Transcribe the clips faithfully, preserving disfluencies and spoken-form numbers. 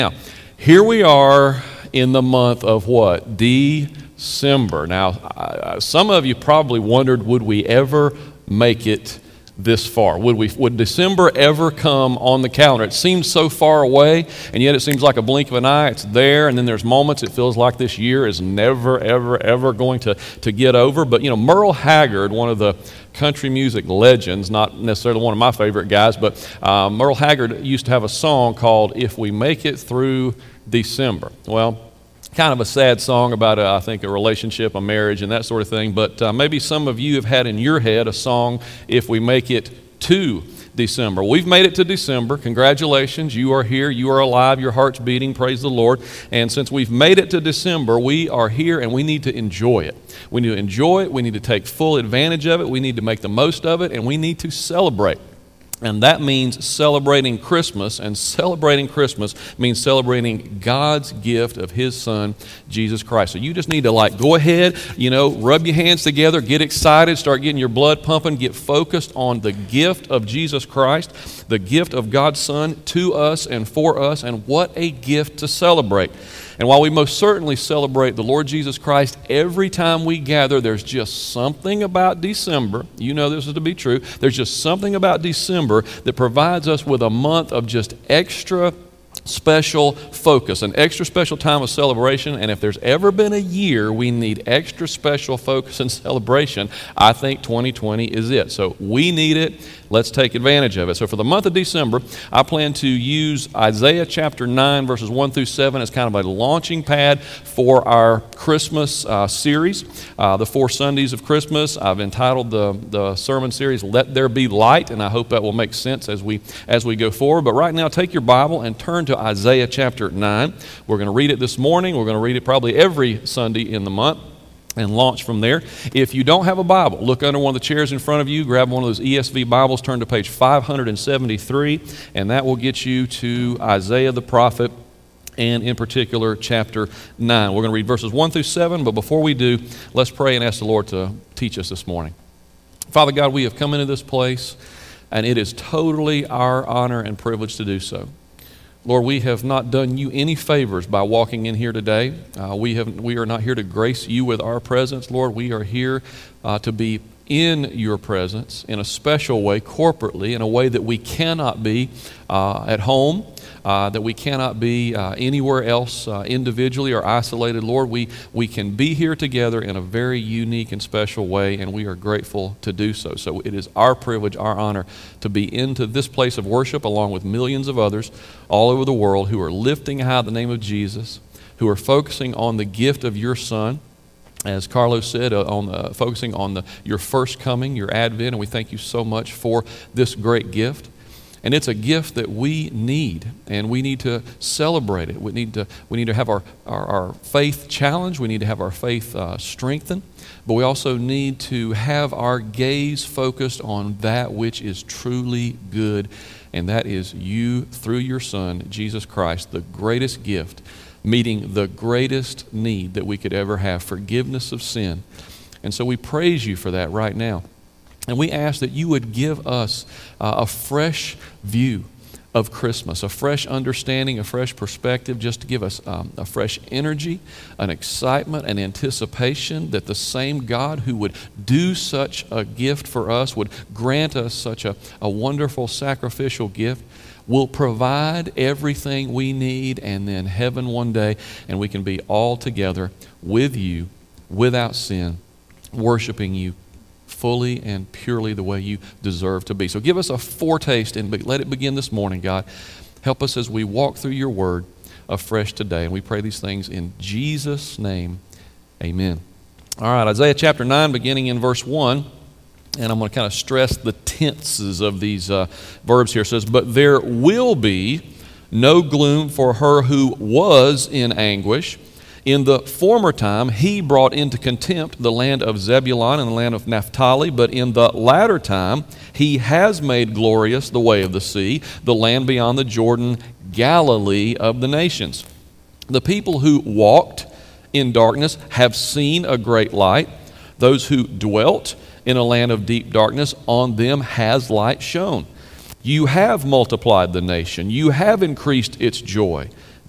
Now, here we are in the month of what? December. Now, uh, some of you probably wondered, would we ever make it this far? Would we? Would December ever come on the calendar? It seems so far away, and yet it seems like a blink of an eye. It's there, and then there's moments it feels like this year is never, ever, ever going to, to get over. But, you know, Merle Haggard, one of the country music legends, not necessarily one of my favorite guys, but uh, Merle Haggard used to have a song called "If We Make It Through December." Well, kind of a sad song about, uh, I think, a relationship, a marriage, and that sort of thing. But uh, maybe some of you have had in your head a song, "If We Make It to December." We've made it to December. Congratulations. You are here. You are alive. Your heart's beating. Praise the Lord. And since we've made it to December, we are here and we need to enjoy it. We need to enjoy it. We need to take full advantage of it. We need to make the most of it, and we need to celebrate. And that means celebrating Christmas, and celebrating Christmas means celebrating God's gift of His Son, Jesus Christ. So you just need to like go ahead, you know, rub your hands together, get excited, start getting your blood pumping, get focused on the gift of Jesus Christ, the gift of God's Son to us and for us, and what a gift to celebrate. And while we most certainly celebrate the Lord Jesus Christ every time we gather, there's just something about December, you know this is to be true, there's just something about December that provides us with a month of just extra special focus, an extra special time of celebration. And if there's ever been a year we need extra special focus and celebration, I think twenty twenty is it. So we need it. Let's take advantage of it. So for the month of December, I plan to use Isaiah chapter nine, verses one through seven as kind of a launching pad for our Christmas uh, series, uh, the four Sundays of Christmas. I've entitled the, the sermon series, "Let There Be Light," and I hope that will make sense as we as we go forward. But right now, take your Bible and turn to Isaiah chapter nine. We're going to read it this morning. We're going to read it probably every Sunday in the month and launch from there. If you don't have a Bible, look under one of the chairs in front of you, grab one of those E S V Bibles, turn to page five seventy-three, and that will get you to Isaiah the prophet, and in particular chapter nine. We're going to read verses one through seven, but before we do, let's pray and ask the Lord to teach us this morning. Father God, we have come into this place, and it is totally our honor and privilege to do so. Lord, we have not done you any favors by walking in here today. Uh, we have we are not here to grace you with our presence. Lord, we are here uh, to be in your presence in a special way, corporately, in a way that we cannot be uh, at home, uh, that we cannot be uh, anywhere else uh, individually or isolated. Lord, we, we can be here together in a very unique and special way, and we are grateful to do so. So it is our privilege, our honor, to be into this place of worship along with millions of others all over the world who are lifting high the name of Jesus, who are focusing on the gift of your Son, as Carlos said, uh, on uh, focusing on the, your first coming, your advent, and we thank you so much for this great gift. And it's a gift that we need, and we need to celebrate it. We need to we need to have our, our, our faith challenged. We need to have our faith uh, strengthened. But we also need to have our gaze focused on that which is truly good, and that is you through your Son, Jesus Christ, the greatest gift, meeting the greatest need that we could ever have, forgiveness of sin. And so we praise you for that right now. And we ask that you would give us uh, a fresh view of Christmas, a fresh understanding, a fresh perspective, just to give us um, a fresh energy, an excitement, an anticipation that the same God who would do such a gift for us, would grant us such a, a wonderful sacrificial gift, will provide everything we need, and then heaven one day, and we can be all together with you, without sin, worshiping you fully and purely the way you deserve to be. So give us a foretaste and let it begin this morning, God. Help us as we walk through your word afresh today. And we pray these things in Jesus' name. Amen. All right, Isaiah chapter nine, beginning in verse one. And I'm going to kind of stress the tenses of these uh, verbs here. It says, "But there will be no gloom for her who was in anguish. In the former time he brought into contempt the land of Zebulun and the land of Naphtali, but in the latter time he has made glorious the way of the sea, the land beyond the Jordan, Galilee of the nations. The people who walked in darkness have seen a great light. Those who dwelt in a land of deep darkness, on them has light shone. You have multiplied the nation. You have increased its joy.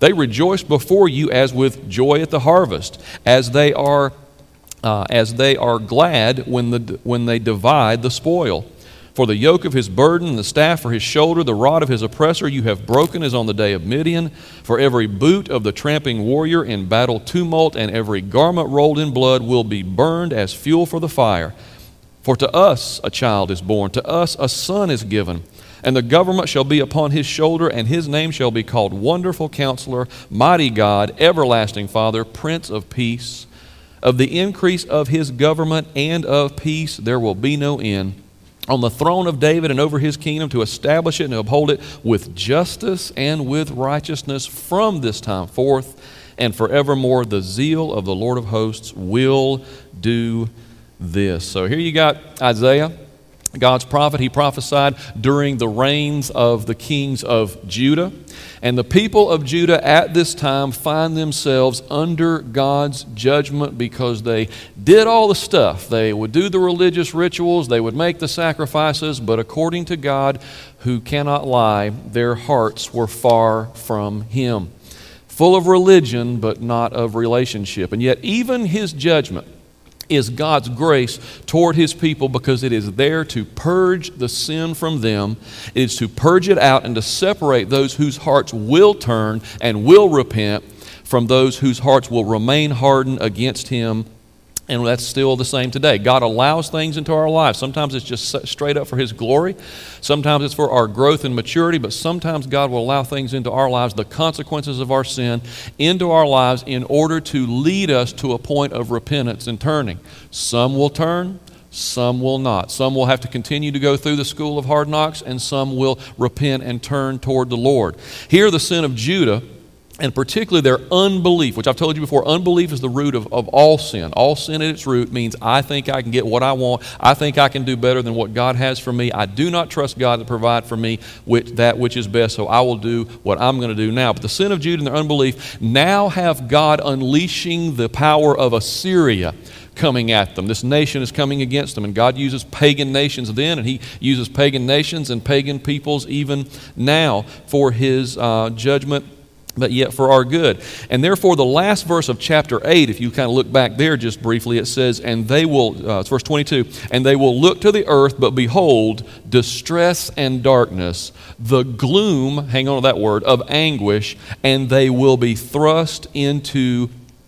They rejoice before you as with joy at the harvest, as they are uh, as they are glad when the when they divide the spoil. For the yoke of his burden, and the staff for his shoulder, the rod of his oppressor you have broken as on the day of Midian. For every boot of the tramping warrior in battle tumult, and every garment rolled in blood will be burned as fuel for the fire. For to us a child is born, to us a son is given, and the government shall be upon his shoulder, and his name shall be called Wonderful Counselor, Mighty God, Everlasting Father, Prince of Peace. Of the increase of his government and of peace there will be no end, on the throne of David and over his kingdom, to establish it and uphold it with justice and with righteousness from this time forth and forevermore. The zeal of the Lord of hosts will do this. So here you got Isaiah, God's prophet. He prophesied during the reigns of the kings of Judah. And the people of Judah at this time find themselves under God's judgment because they did all the stuff. They would do the religious rituals, they would make the sacrifices, but according to God, who cannot lie, their hearts were far from Him. Full of religion, but not of relationship. And yet even His judgment is God's grace toward His people, because it is there to purge the sin from them. It is to purge it out and to separate those whose hearts will turn and will repent from those whose hearts will remain hardened against Him. And that's still the same today. God allows things into our lives. Sometimes it's just straight up for His glory. Sometimes it's for our growth and maturity. But sometimes God will allow things into our lives, the consequences of our sin, into our lives in order to lead us to a point of repentance and turning. Some will turn, some will not. Some will have to continue to go through the school of hard knocks, and some will repent and turn toward the Lord. Here, the sin of Judah, and particularly their unbelief, which I've told you before, unbelief is the root of, of all sin. All sin at its root means I think I can get what I want. I think I can do better than what God has for me. I do not trust God to provide for me which, that which is best, so I will do what I'm going to do now. But the sin of Judah and their unbelief now have God unleashing the power of Assyria coming at them. This nation is coming against them, and God uses pagan nations then, and He uses pagan nations and pagan peoples even now for His uh, judgment, but yet for our good. And therefore, the last verse of chapter eight, if you kind of look back there just briefly, it says, and they will, uh, it's verse twenty-two, and they will look to the earth, but behold, distress and darkness, the gloom, hang on to that word, of anguish, and they will be thrust into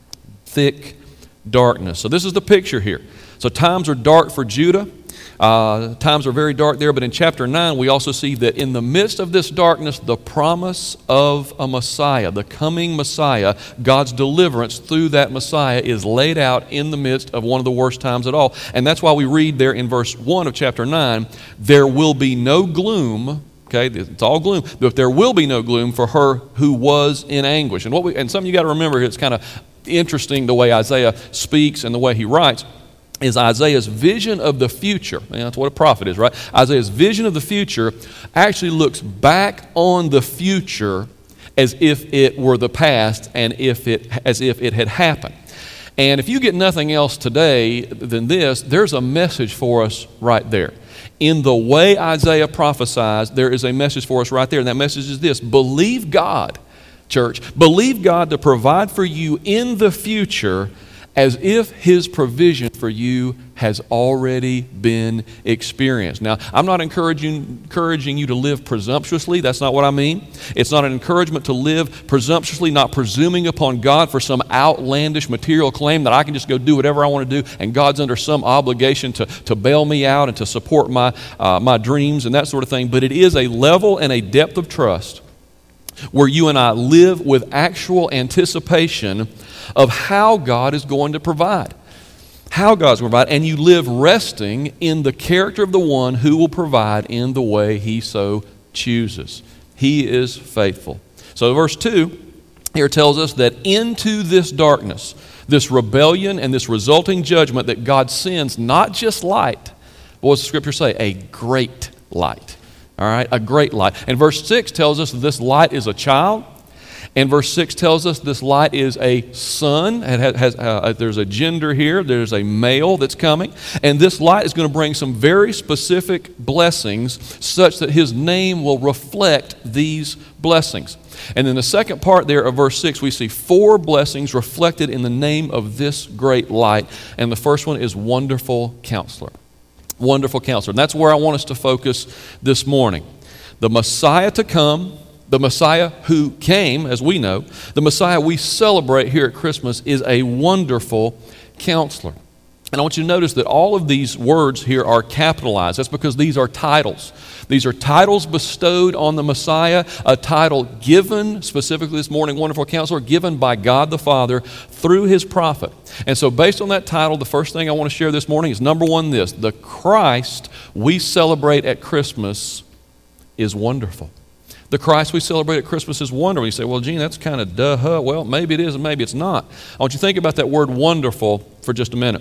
thick darkness. So this is the picture here. So times are dark for Judah. Uh, times are very dark there, but in chapter nine we also see that in the midst of this darkness, the promise of a Messiah, the coming Messiah, God's deliverance through that Messiah is laid out in the midst of one of the worst times at all. And that's why we read there in verse one of chapter nine, there will be no gloom. Okay, it's all gloom, but there will be no gloom for her who was in anguish. And what we, and something you got to remember here, it's kind of interesting the way Isaiah speaks and the way he writes, is Isaiah's vision of the future. And that's what a prophet is, right? Isaiah's vision of the future actually looks back on the future as if it were the past and if it as if it had happened. And if you get nothing else today than this, there's a message for us right there. In the way Isaiah prophesies, there is a message for us right there, and that message is this: believe God, church. Believe God to provide for you in the future as if His provision for you has already been experienced. Now, I'm not encouraging, encouraging you to live presumptuously. That's not what I mean. It's not an encouragement to live presumptuously, not presuming upon God for some outlandish material claim that I can just go do whatever I want to do and God's under some obligation to, to bail me out and to support my, uh, my dreams and that sort of thing. But it is a level and a depth of trust where you and I live with actual anticipation of how God is going to provide. How God's going to provide, and you live resting in the character of the one who will provide in the way He so chooses. He is faithful. So verse two here tells us that into this darkness, this rebellion and this resulting judgment, that God sends not just light, what does the Scripture say? A great light. All right, a great light. And verse six tells us that this light is a child. And verse six tells us this light is a son. It has, has, uh, there's a gender here. There's a male that's coming. And this light is going to bring some very specific blessings such that His name will reflect these blessings. And then the second part there of verse six, we see four blessings reflected in the name of this great light. And the first one is Wonderful Counselor. Wonderful Counselor. And that's where I want us to focus this morning. The Messiah to come, the Messiah who came, as we know, the Messiah we celebrate here at Christmas is a wonderful counselor. And I want you to notice that all of these words here are capitalized. That's because these are titles. These are titles bestowed on the Messiah, a title given, specifically this morning, Wonderful Counselor, given by God the Father through His prophet. And so based on that title, the first thing I want to share this morning is number one this: the Christ we celebrate at Christmas is wonderful. The Christ we celebrate at Christmas is wonderful. You say, well, Gene, that's kind of duh. Well, maybe it is and maybe it's not. I want you to think about that word wonderful for just a minute.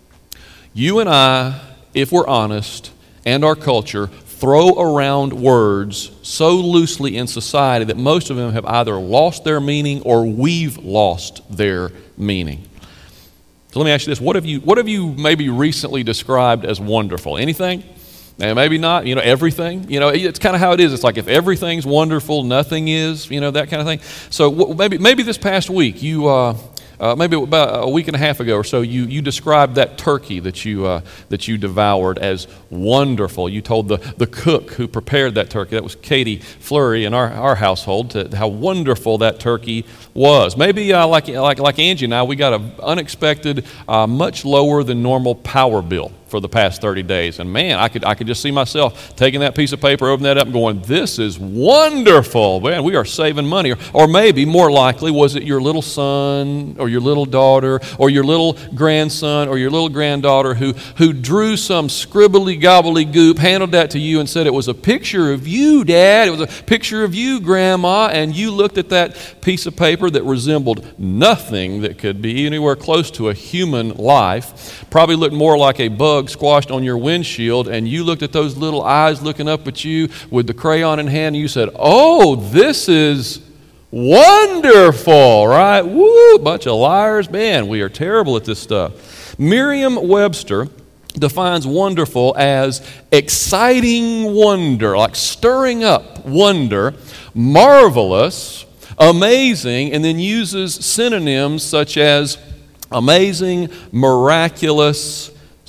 You and I, if we're honest, and our culture, throw around words so loosely in society that most of them have either lost their meaning or we've lost their meaning. So let me ask you this. What have you, what have you maybe recently described as wonderful? Anything? And maybe not, you know, everything. You know, it's kind of how it is. It's like if everything's wonderful, nothing is, you know, that kind of thing. So maybe maybe this past week, you, uh, uh, maybe about a week and a half ago or so, you you described that turkey that you uh, that you devoured as wonderful. You told the, the cook who prepared that turkey, that was Katie Fleury in our, our household, to how wonderful that turkey was. Maybe uh, like, like, like Angie and I, we got an unexpected, uh, much lower than normal power bill for the past thirty days. And man, I could I could just see myself taking that piece of paper, opening that up and going, this is wonderful. Man, we are saving money. Or, or maybe, more likely, was it your little son or your little daughter or your little grandson or your little granddaughter who, who drew some scribbly gobbledygook, handed that to you and said, it was a picture of you, Dad. It was a picture of you, Grandma. And you looked at that piece of paper that resembled nothing that could be anywhere close to a human life. Probably looked more like a bug squashed on your windshield, and you looked at those little eyes looking up at you with the crayon in hand, and you said, oh, this is wonderful, right? Woo, bunch of liars. Man, we are terrible at this stuff. Merriam-Webster defines wonderful as exciting wonder, like stirring up wonder, marvelous, amazing, and then uses synonyms such as amazing, miraculous,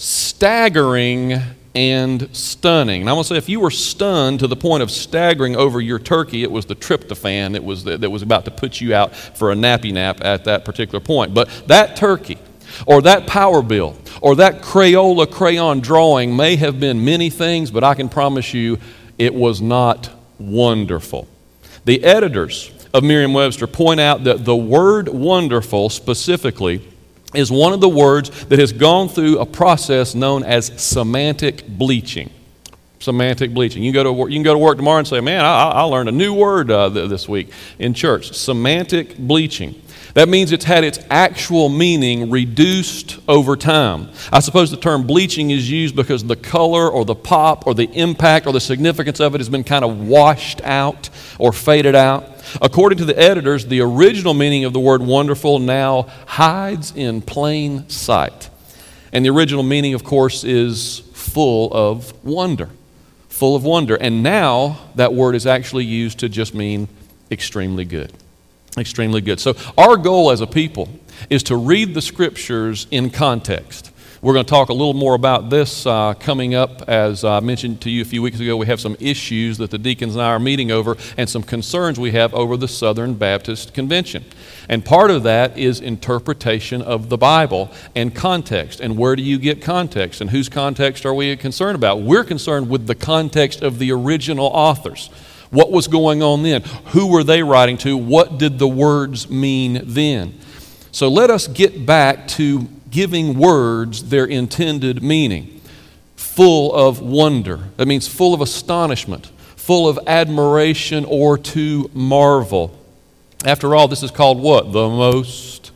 staggering, and stunning. And I'm going to say, if you were stunned to the point of staggering over your turkey, it was the tryptophan that was, that was about to put you out for a nappy nap at that particular point. But that turkey, or that power bill, or that Crayola crayon drawing may have been many things, but I can promise you it was not wonderful. The editors of Merriam-Webster point out that the word wonderful specifically is one of the words that has gone through a process known as semantic bleaching. Semantic bleaching. You can go to work, you can go to work tomorrow and say, man, I, I learned a new word uh, th- this week in church. Semantic bleaching. That means it's had its actual meaning reduced over time. I suppose the term bleaching is used because the color or the pop or the impact or the significance of it has been kind of washed out or faded out. According to the editors, the original meaning of the word wonderful now hides in plain sight. And the original meaning, of course, is full of wonder. Full of wonder. And now that word is actually used to just mean extremely good. Extremely good. So our goal as a people is to read the Scriptures in context. We're going to talk a little more about this uh, coming up. As I mentioned to you a few weeks ago, we have some issues that the deacons and I are meeting over and some concerns we have over the Southern Baptist Convention. And part of that is interpretation of the Bible and context. And where do you get context? And whose context are we concerned about? We're concerned with the context of the original authors. What was going on then? Who were they writing to? What did the words mean then? So let us get back to giving words their intended meaning. Full of wonder. That means full of astonishment, full of admiration or to marvel. After all, this is called what? The most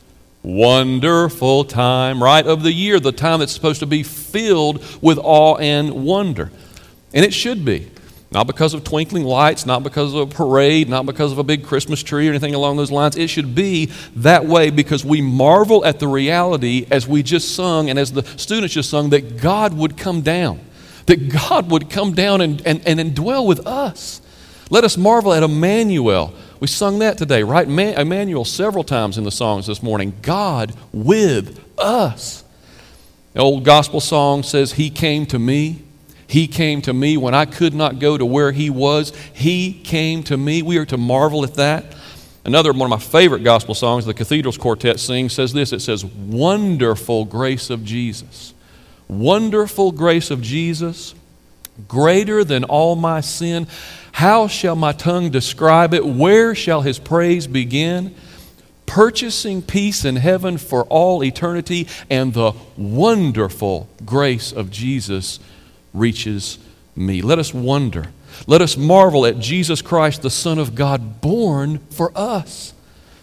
wonderful time, right, of the year. The time that's supposed to be filled with awe and wonder. And it should be. Not because of twinkling lights, not because of a parade, not because of a big Christmas tree or anything along those lines. It should be that way because we marvel at the reality, as we just sung and as the students just sung, that God would come down. That God would come down and, and, and dwell with us. Let us marvel at Emmanuel. We sung that today, right? Man, Emmanuel several times in the songs this morning. God with us. The old gospel song says, He came to me. He came to me when I could not go to where He was. He came to me. We are to marvel at that. Another one of my favorite gospel songs, the Cathedrals Quartet sings, says this. It says, wonderful grace of Jesus. Wonderful grace of Jesus, greater than all my sin. How shall my tongue describe it? Where shall His praise begin? Purchasing peace in heaven for all eternity, and the wonderful grace of Jesus reaches me. Let us wonder. Let us marvel at Jesus Christ, the Son of God, born for us.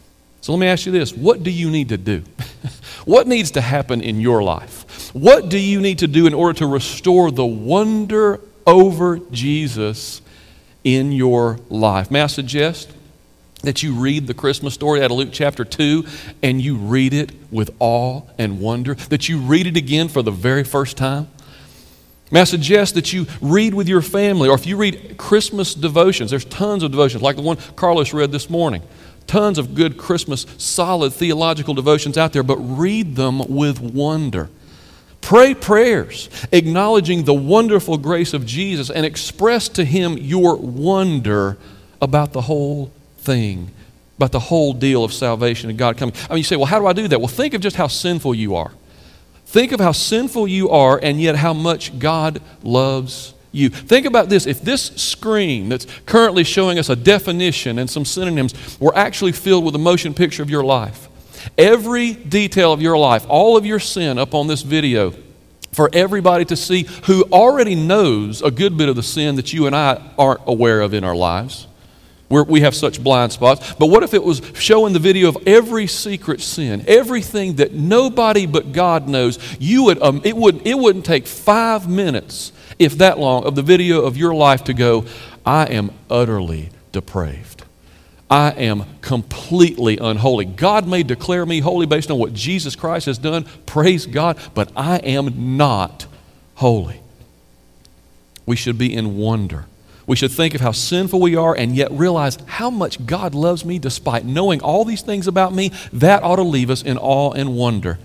So let me ask you this. What do you need to do? What needs to happen in your life? What do you need to do in order to restore the wonder over Jesus in your life? May I suggest that you read the Christmas story out of Luke chapter two and you read it with awe and wonder, that you read it again for the very first time? May I suggest that you read with your family, or if you read Christmas devotions, there's tons of devotions, like the one Carlos read this morning. Tons of good Christmas, solid theological devotions out there, but read them with wonder. Pray prayers acknowledging the wonderful grace of Jesus and express to Him your wonder about the whole thing, about the whole deal of salvation and God coming. I mean, you say, well, how do I do that? Well, think of just how sinful you are. Think of how sinful you are, and yet how much God loves you. Think about this. If this screen that's currently showing us a definition and some synonyms were actually filled with a motion picture of your life, every detail of your life, all of your sin up on this video, for everybody to see who already knows a good bit of the sin that you and I aren't aware of in our lives. We're, we have such blind spots. But what if it was showing the video of every secret sin, everything that nobody but God knows? You would, um, it, wouldn't, it wouldn't take five minutes, if that long, of the video of your life to go, I am utterly depraved. I am completely unholy. God may declare me holy based on what Jesus Christ has done. Praise God. But I am not holy. We should be in wonder. We should think of how sinful we are and yet realize how much God loves me despite knowing all these things about me. That ought to leave us in awe and wonder.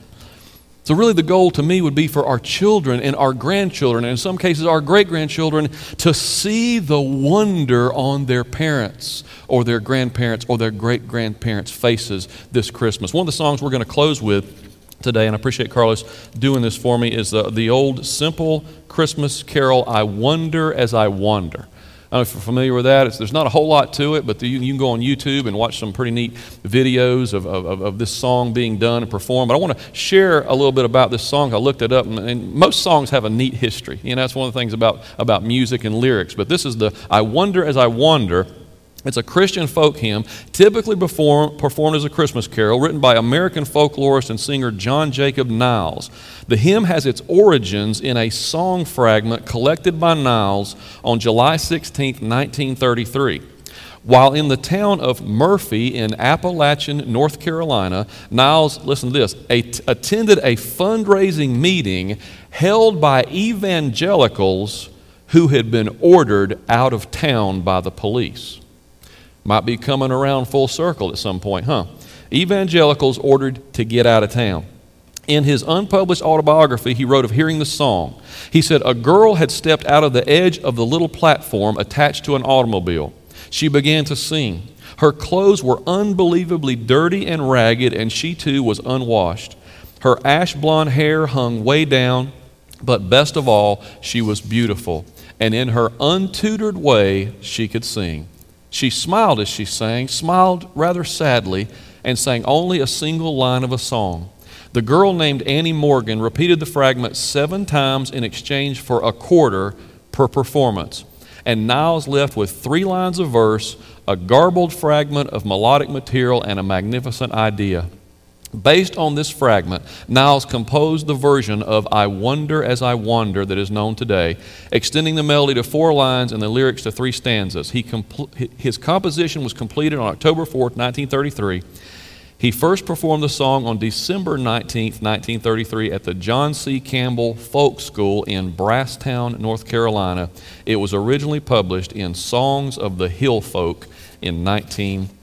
So really the goal to me would be for our children and our grandchildren, and in some cases our great-grandchildren, to see the wonder on their parents or their grandparents or their great-grandparents' faces this Christmas. One of the songs we're going to close with today, and I appreciate Carlos doing this for me, is the, the old simple Christmas carol, I Wonder as I Wander. I don't know if you're familiar with that. It's, there's not a whole lot to it, but the, you, you can go on YouTube and watch some pretty neat videos of, of, of this song being done and performed. But I want to share a little bit about this song. I looked it up, and, and most songs have a neat history. You know, that's one of the things about, about music and lyrics. But this is the I Wonder as I Wander. It's a Christian folk hymn, typically perform, performed as a Christmas carol, written by American folklorist and singer John Jacob Niles. The hymn has its origins in a song fragment collected by Niles on July sixteenth, nineteen thirty-three. While in the town of Murphy in Appalachian, North Carolina, Niles, listen to this, a, attended a fundraising meeting held by evangelicals who had been ordered out of town by the police. Might be coming around full circle at some point, huh? Evangelicals ordered to get out of town. In his unpublished autobiography, he wrote of hearing the song. He said, a girl had stepped out of the edge of the little platform attached to an automobile. She began to sing. Her clothes were unbelievably dirty and ragged, and she too was unwashed. Her ash blonde hair hung way down, but best of all, she was beautiful. And in her untutored way, she could sing. She smiled as she sang, smiled rather sadly, and sang only a single line of a song. The girl named Annie Morgan repeated the fragment seven times in exchange for a quarter per performance. And Niles left with three lines of verse, a garbled fragment of melodic material, and a magnificent idea. Based on this fragment, Niles composed the version of I Wonder as I Wander that is known today, extending the melody to four lines and the lyrics to three stanzas. He compl- his composition was completed on October fourth, nineteen thirty-three. He first performed the song on December nineteenth, nineteen thirty-three at the John C. Campbell Folk School in Brasstown, North Carolina. It was originally published in Songs of the Hill Folk in nineteen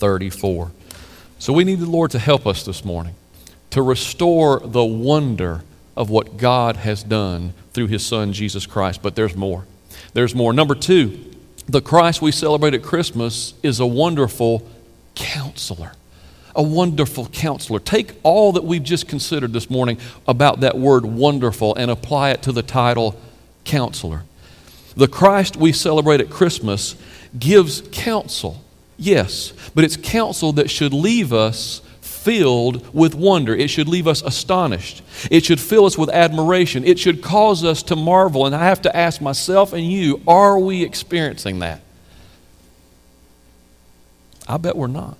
thirty-four. So we need the Lord to help us this morning to restore the wonder of what God has done through His Son, Jesus Christ. But there's more. There's more. Number two, the Christ we celebrate at Christmas is a wonderful counselor. A wonderful counselor. Take all that we've just considered this morning about that word wonderful and apply it to the title counselor. The Christ we celebrate at Christmas gives counsel, yes, but it's counsel that should leave us filled with wonder. It should leave us astonished. It should fill us with admiration. It should cause us to marvel. And I have to ask myself and you, are we experiencing that? I bet we're not.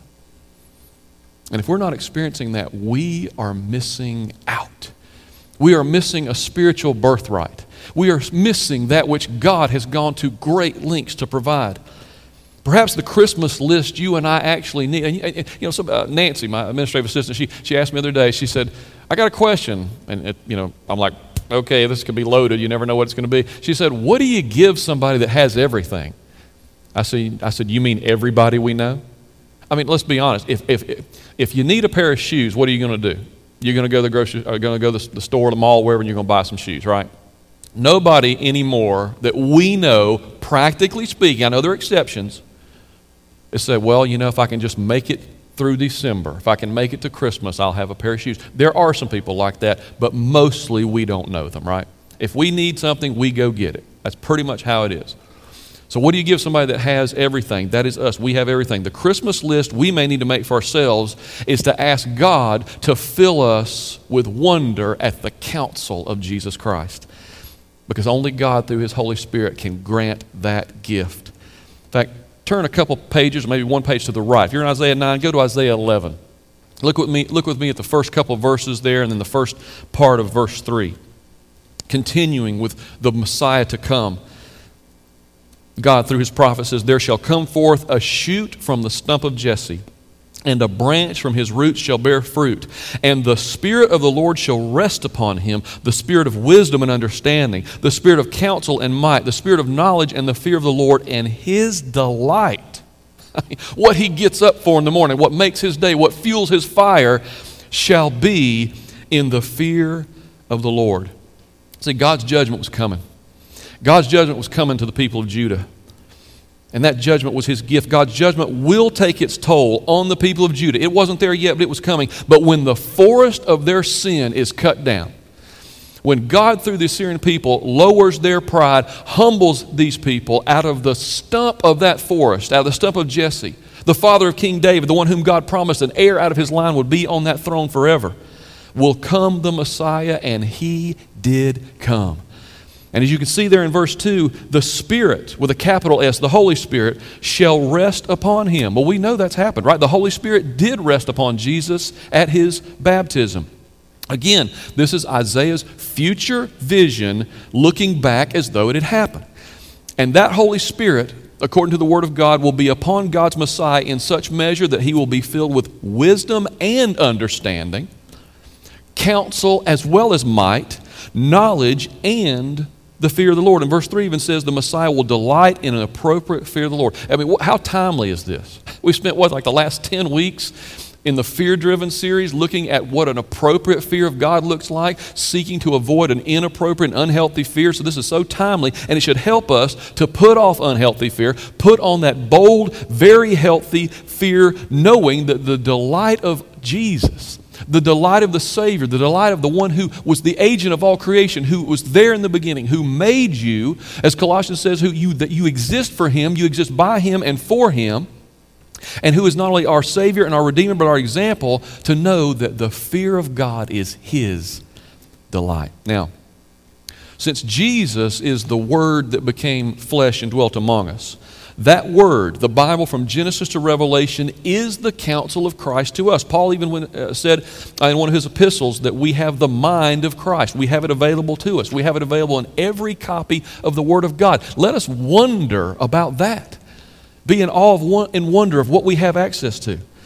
And if we're not experiencing that, we are missing out. We are missing a spiritual birthright. We are missing that which God has gone to great lengths to provide. Perhaps the Christmas list you and I actually need. And, and, you know, some, uh, Nancy, my administrative assistant, she she asked me the other day. She said, "I got a question," and it, you know, I'm like, "Okay, this could be loaded. You never know what it's going to be." She said, "What do you give somebody that has everything?" I said, "I said, you mean everybody we know?" I mean, let's be honest. If if if you need a pair of shoes, what are you going to do? You're going to go to the grocery, or going to go to the, the store, the mall, wherever, and you're going to buy some shoes, right? Nobody anymore that we know, practically speaking, I know there are exceptions, they say, well, you know, if I can just make it through December, if I can make it to Christmas, I'll have a pair of shoes. There are some people like that, but mostly we don't know them, right? If we need something, we go get it. That's pretty much how it is. So what do you give somebody that has everything? That is us. We have everything. The Christmas list we may need to make for ourselves is to ask God to fill us with wonder at the counsel of Jesus Christ. Because only God through His Holy Spirit can grant that gift. In fact, turn a couple pages, maybe one page to the right. If you're in Isaiah nine, go to Isaiah eleven. Look with me, look with me at the first couple of verses there and then the first part of verse three. Continuing with the Messiah to come. God, through His prophet, says, "There shall come forth a shoot from the stump of Jesse, and a branch from his roots shall bear fruit. And the Spirit of the Lord shall rest upon him, the Spirit of wisdom and understanding, the Spirit of counsel and might, the Spirit of knowledge and the fear of the Lord, and His delight." I mean, what he gets up for in the morning, what makes his day, what fuels his fire, shall be in the fear of the Lord. See, God's judgment was coming. God's judgment was coming to the people of Judah. And that judgment was His gift. God's judgment will take its toll on the people of Judah. It wasn't there yet, but it was coming. But when the forest of their sin is cut down, when God, through the Assyrian people, lowers their pride, humbles these people out of the stump of that forest, out of the stump of Jesse, the father of King David, the one whom God promised an heir out of his line would be on that throne forever, will come the Messiah, and He did come. And as you can see there in verse two, the Spirit, with a capital S, the Holy Spirit, shall rest upon Him. Well, we know that's happened, right? The Holy Spirit did rest upon Jesus at His baptism. Again, this is Isaiah's future vision looking back as though it had happened. And that Holy Spirit, according to the Word of God, will be upon God's Messiah in such measure that He will be filled with wisdom and understanding, counsel as well as might, knowledge and the fear of the Lord. And verse three even says the Messiah will delight in an appropriate fear of the Lord. I mean, how timely is this? We've spent, what, like the last ten weeks in the fear-driven series looking at what an appropriate fear of God looks like, seeking to avoid an inappropriate and unhealthy fear. So this is so timely, and it should help us to put off unhealthy fear, put on that bold, very healthy fear, knowing that the delight of Jesus, the delight of the Savior, the delight of the one who was the agent of all creation, who was there in the beginning, who made you, as Colossians says, who you that you exist for Him, you exist by Him and for Him, and who is not only our Savior and our Redeemer, but our example, to know that the fear of God is His delight. Now, since Jesus is the Word that became flesh and dwelt among us, that Word, the Bible from Genesis to Revelation, is the counsel of Christ to us. Paul even when, uh, said uh, in one of his epistles that we have the mind of Christ. We have it available to us. We have it available in every copy of the Word of God. Let us wonder about that. Be in awe of one, and wonder of what we have access to.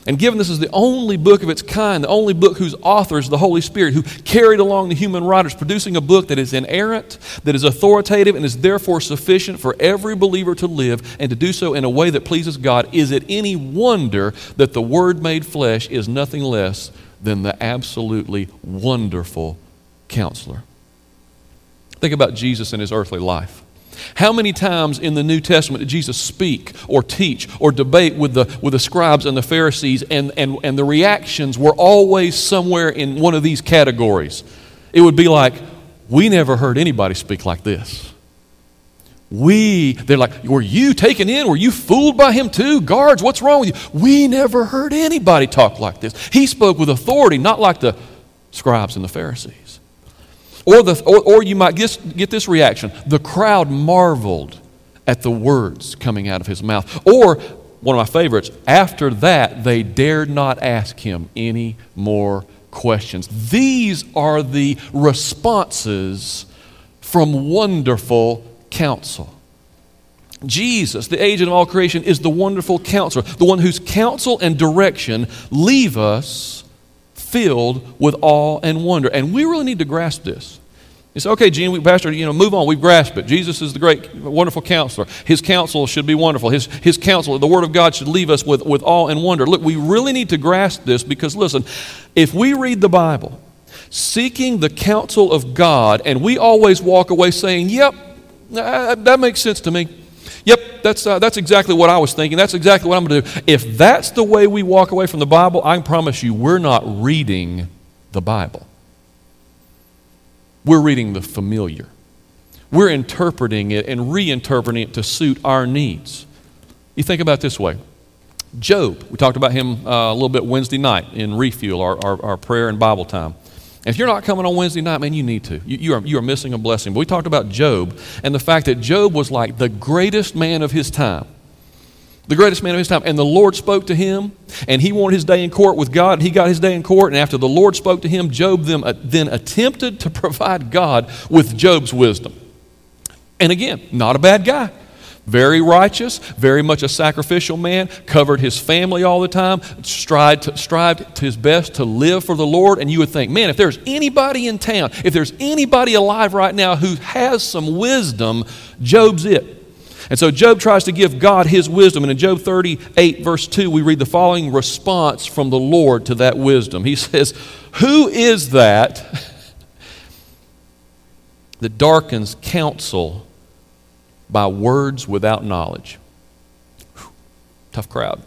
And given this is the only book of its kind, the only book whose author is the Holy Spirit, who carried along the human writers, producing a book that is inerrant, that is authoritative, and is therefore sufficient for every believer to live and to do so in a way that pleases God, is it any wonder that the Word made flesh is nothing less than the absolutely wonderful Counselor? Think about Jesus and his earthly life. How many times in the New Testament did Jesus speak or teach or debate with the, with the scribes and the Pharisees, and, and, and the reactions were always somewhere in one of these categories? It would be like, we never heard anybody speak like this. We, they're like, were you taken in? Were you fooled by him too? Guards, what's wrong with you? We never heard anybody talk like this. He spoke with authority, not like the scribes and the Pharisees. Or, the, or, or you might get, get this reaction. The crowd marveled at the words coming out of his mouth. Or, one of my favorites, after that they dared not ask him any more questions. These are the responses from wonderful counsel. Jesus, the agent of all creation, is the wonderful counselor, the one whose counsel and direction leave us filled with awe and wonder. And we really need to grasp this. It's okay, Gene, we, Pastor, you know, move on. We've grasped it. Jesus is the great, wonderful counselor. His counsel should be wonderful. His, his counsel, the Word of God, should leave us with, with awe and wonder. Look, we really need to grasp this because, listen, if we read the Bible seeking the counsel of God and we always walk away saying, yep, uh, that makes sense to me. Yep, that's, uh, that's exactly what I was thinking. That's exactly what I'm going to do. If that's the way we walk away from the Bible, I can promise you we're not reading the Bible. We're reading the familiar. We're interpreting it and reinterpreting it to suit our needs. You think about it this way. Job, we talked about him uh, a little bit Wednesday night in Refuel, our, our, our prayer and Bible time. And if you're not coming on Wednesday night, man, you need to. You, you, are, you are missing a blessing. But we talked about Job and the fact that Job was like the greatest man of his time. The greatest man of his time. And the Lord spoke to him, and he wanted his day in court with God, and he got his day in court. And after the Lord spoke to him, Job then, uh, then attempted to provide God with Job's wisdom. And again, not a bad guy. Very righteous, very much a sacrificial man, covered his family all the time, strived to, strived to his best to live for the Lord. And you would think, man, if there's anybody in town, if there's anybody alive right now who has some wisdom, Job's it. And so Job tries to give God his wisdom. And in Job thirty-eight, verse two, we read the following response from the Lord to that wisdom. He says, who is that that darkens counsel by words without knowledge? Whew, tough crowd.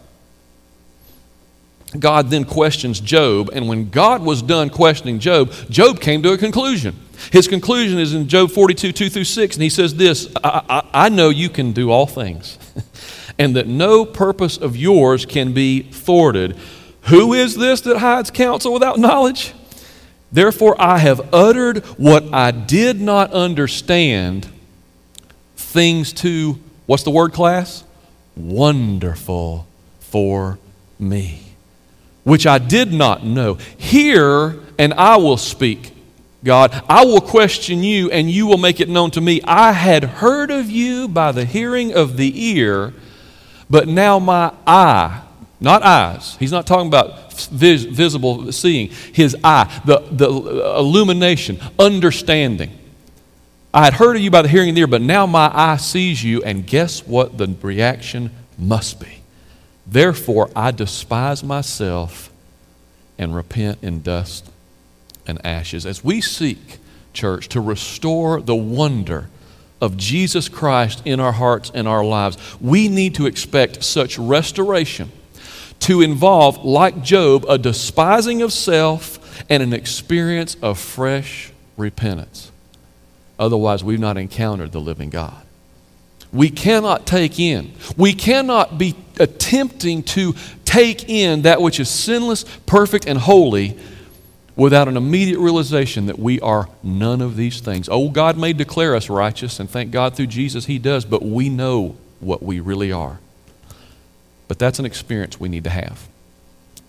God then questions Job, and when God was done questioning Job, Job came to a conclusion. His conclusion is in Job forty-two, two through six, and he says this, I, I, I know you can do all things, and that no purpose of yours can be thwarted. Who is this that hides counsel without knowledge? Therefore I have uttered what I did not understand, things too, what's the word, class? Wonderful for me, which I did not know. Hear, and I will speak. God, I will question you, and you will make it known to me. I had heard of you by the hearing of the ear, but now my eye, not eyes, he's not talking about vis- visible seeing, his eye, the, the illumination, understanding. I had heard of you by the hearing of the ear, but now my eye sees you, and guess what the reaction must be? Therefore I despise myself and repent in dust and ashes. As we seek, church, to restore the wonder of Jesus Christ in our hearts and our lives, we need to expect such restoration to involve, like Job, a despising of self and an experience of fresh repentance. Otherwise, we've not encountered the living God. We cannot take in, we cannot be attempting to take in that which is sinless, perfect, and holy without an immediate realization that we are none of these things. Oh, God may declare us righteous, and thank God through Jesus He does, but we know what we really are. But that's an experience we need to have.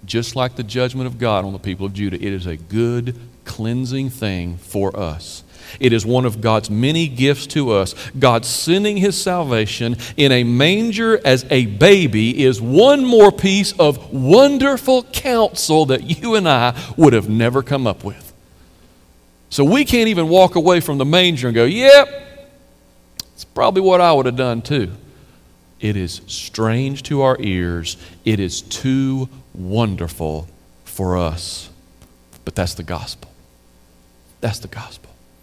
just like the judgment of God on the people of Judah, it is a good, cleansing thing for us. It is one of God's many gifts to us. God sending His salvation in a manger as a baby is one more piece of wonderful counsel that you and I would have never come up with. So we can't even walk away from the manger and go, yep, it's probably what I would have done too. It is strange to our ears. It is too wonderful for us. But that's the gospel. That's the gospel.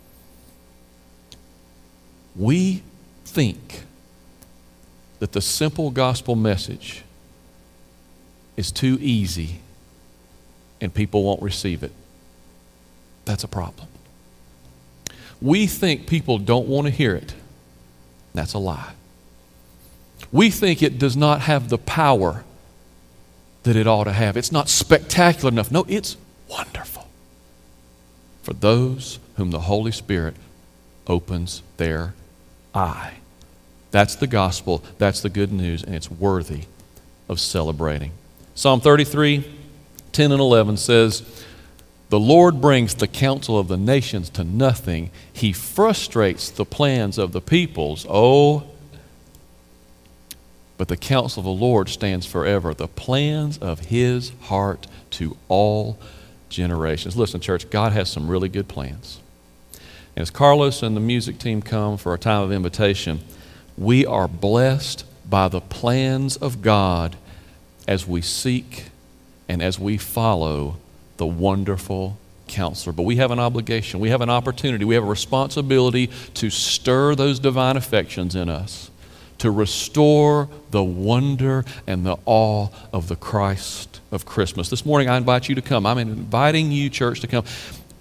We think that the simple gospel message is too easy and people won't receive it. That's a problem. We think people don't want to hear it. That's a lie. We think it does not have the power that it ought to have. It's not spectacular enough. No, it's wonderful for those whom the Holy Spirit opens their eye. That's the gospel. That's the good news, and it's worthy of celebrating. Psalm thirty-three, ten and eleven says, "The Lord brings the counsel of the nations to nothing. He frustrates the plans of the peoples. Oh, but the counsel of the Lord stands forever, the plans of His heart to all generations." Listen, church, God has some really good plans. And as Carlos and the music team come for a time of invitation, we are blessed by the plans of God as we seek and as we follow the wonderful Counselor. But we have an obligation, we have an opportunity, we have a responsibility to stir those divine affections in us, to restore the wonder and the awe of the Christ of Christmas. This morning I invite you to come. I'm inviting you, church, to come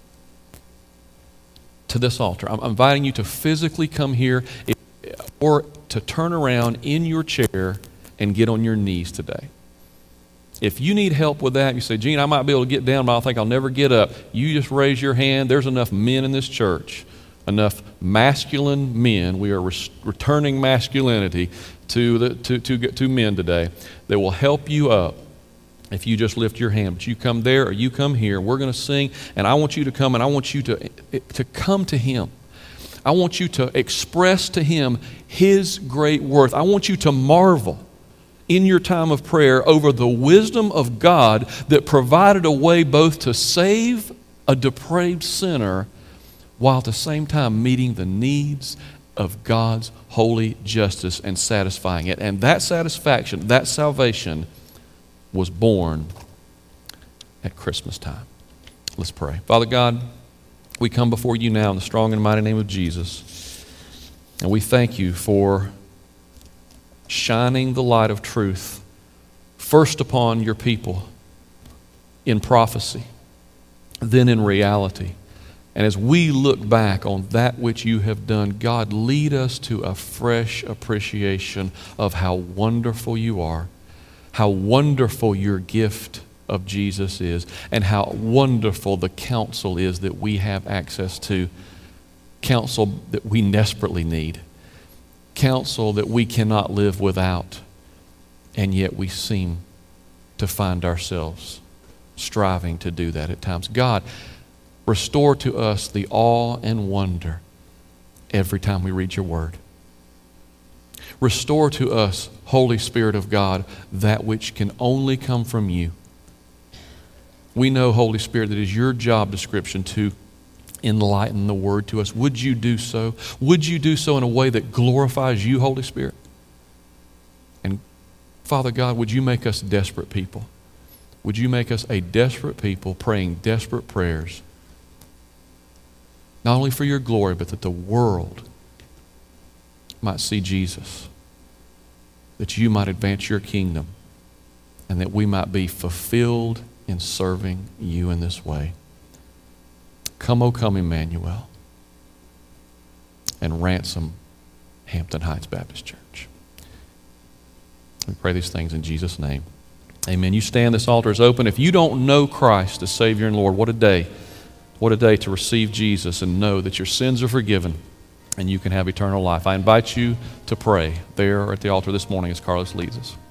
to this altar. I'm inviting you to physically come here or to turn around in your chair and get on your knees today. If you need help with that, you say, Gene, I might be able to get down, but I think I'll never get up. You just raise your hand. There's enough men in this church, enough masculine men. We are res- returning masculinity to, the, to, to, to men today that will help you up if you just lift your hand. But you come there or you come here. We're going to sing, and I want you to come, and I want you to, to come to Him. I want you to express to Him His great worth. I want you to marvel in your time of prayer over the wisdom of God that provided a way both to save a depraved sinner while at the same time meeting the needs of God's holy justice and satisfying it. And that satisfaction, that salvation was born at Christmas time. Let's pray. Father God, we come before you now in the strong and mighty name of Jesus, and we thank you for shining the light of truth first upon your people in prophecy, then in reality. And as we look back on that which you have done, God, lead us to a fresh appreciation of how wonderful you are, how wonderful your gift of Jesus is, and how wonderful the counsel is that we have access to, counsel that we desperately need, counsel that we cannot live without, and yet we seem to find ourselves striving to do that at times. God, restore to us the awe and wonder every time we read your word. Restore to us, Holy Spirit of God, that which can only come from you. We know, Holy Spirit, that it is your job description to enlighten the word to us. Would you do so? Would you do so in a way that glorifies you, Holy Spirit? And Father God, would you make us desperate people? Would you make us a desperate people praying desperate prayers, not only for your glory, but that the world might see Jesus, that you might advance your kingdom, and that we might be fulfilled in serving you in this way. Come, O come, Emmanuel, and ransom Hampton Heights Baptist Church. We pray these things in Jesus' name. Amen. You stand, this altar is open. If you don't know Christ as Savior and Lord, what a day. What a day to receive Jesus and know that your sins are forgiven and you can have eternal life. I invite you to pray there at the altar this morning as Carlos leads us.